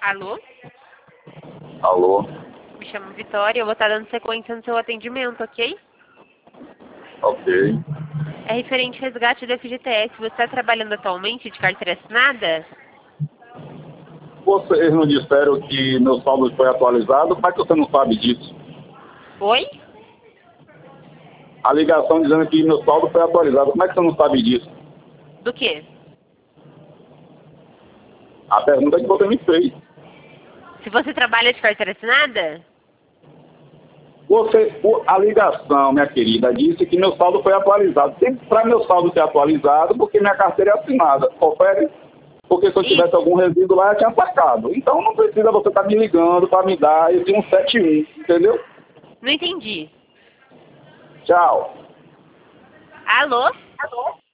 Alô? Alô? Me chamo Vitória, eu vou estar dando sequência no seu atendimento, ok? Ok. É referente ao resgate do FGTS. Você está trabalhando atualmente de carteira assinada? Vocês não disseram que meu saldo foi atualizado? Como é que você não sabe disso? Oi? A ligação dizendo que meu saldo foi atualizado. Como é que você não sabe disso? Do quê? A pergunta que você me fez. Se você trabalha de carteira assinada? A ligação, minha querida, disse que meu saldo foi atualizado. Para meu saldo ser atualizado, porque minha carteira é assinada. Confere? Porque se eu tivesse algum resíduo lá, eu tinha sacado. Então não precisa você estar me ligando para me dar esse 171, entendeu? Não entendi. Tchau. Alô?